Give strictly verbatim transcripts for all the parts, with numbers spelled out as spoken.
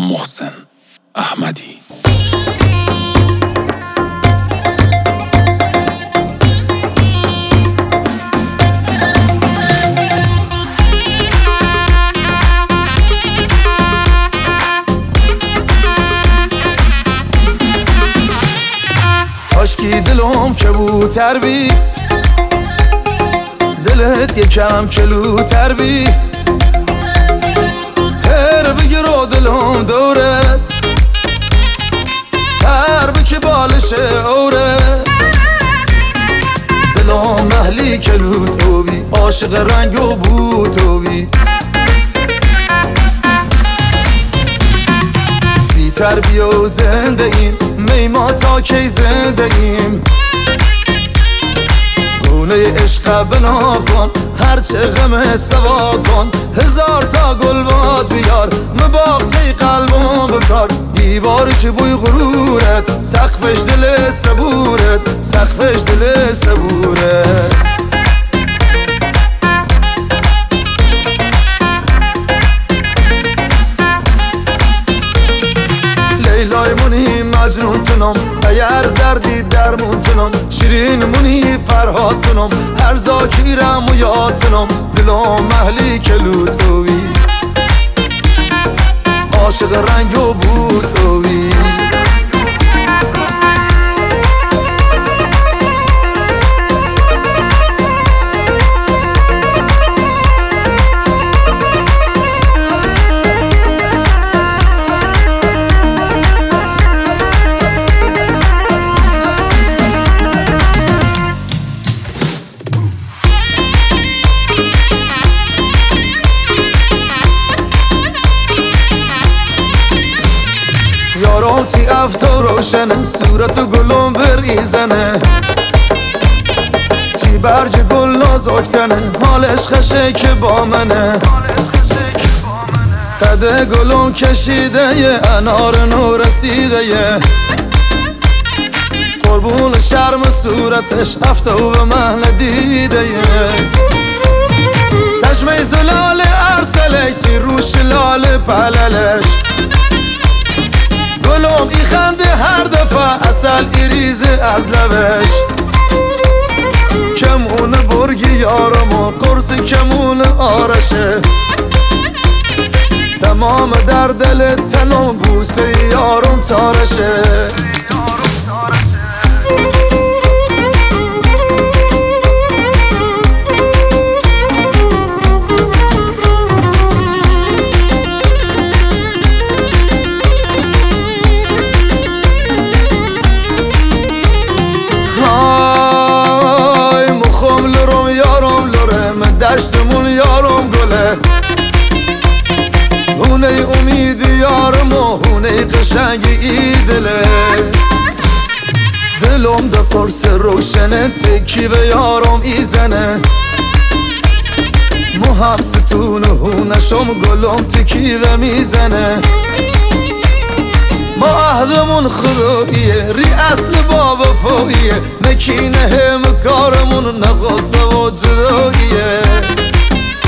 محسن احمدی. کاشکی دلم کبوتر بی، دلت یکم کلوتر بی، هر بگیر و دلم دورت، هر بکی بالش اورت، دلم محلی کلوتو بی، عاشق رنگ و بوتو بی، زیتر بیا و زنده ایم، میما تا کی زنده ایم، خونه عشق بنا کن، هرچه غم سوا کن، هزار تا گل باد بیار، مباغچه قلبم بکار، دیوارش بوی غرورت، سقفش دل صبورت، سقفش دل صبورت. لیلای مونی مجنون تنم، اگر دردی درمون تنم، شیرین مونی فرهاد تنم، هر زاکیرم و یاد تنم، دلم محلی کلوتوی، عاشق رنگ و بوتوی. یارم تی افتو روشنه، صورت و گلم بریزنه، چی برج گل نازکتنه، حالش خشه که با منه، قده گلم کشیده یه انار نو رسیده یه، قربون شرم صورتش افتو به محل دیده یه، چشمه زلال ارسلش چی روش لال پللش، گلم ای خنده هر دفعه اصل ای ریزه از لبش، کمون برگی یارم و قرص کمون آرشه، تمام در دل تنم بوسه یارم تارشه. دشتمون یارم گله، هونه امید یارم و هونه قشنگ ای دله، دلم ده قرص روشنه تکی به یارم ای زنه، مو هم ستون هونشم گلم تکی به میزنه، ما عهدمون خداییه، ری اصل با وفاییه، نکینه هم کارمون نقاصه و جداییه،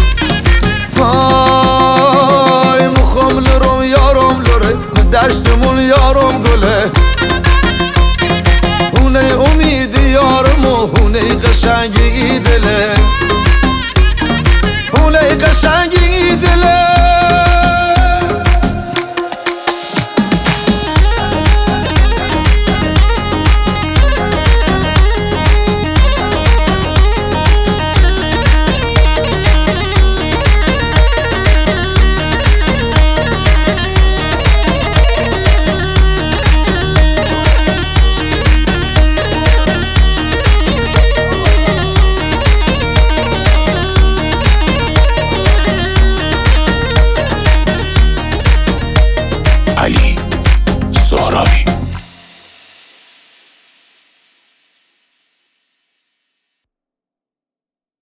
های مخم لرم یارم لره، دشتمون